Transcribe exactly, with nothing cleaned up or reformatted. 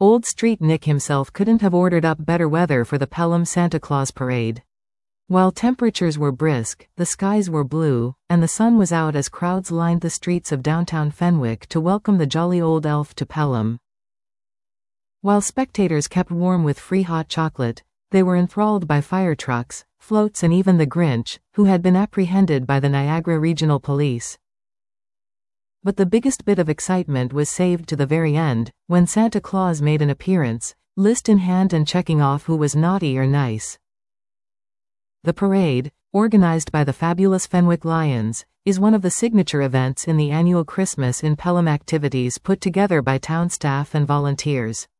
Old Street Nick himself couldn't have ordered up better weather for the Pelham Santa Claus parade. While temperatures were brisk, the skies were blue, and the sun was out as crowds lined the streets of downtown Fenwick to welcome the jolly old elf to Pelham. While spectators kept warm with free hot chocolate, they were enthralled by fire trucks, floats and even the Grinch, who had been apprehended by the Niagara Regional Police. But the biggest bit of excitement was saved to the very end, when Santa Claus made an appearance, list in hand and checking off who was naughty or nice. The parade, organized by the fabulous Fenwick Lions, is one of the signature events in the annual Christmas in Pelham activities put together by town staff and volunteers.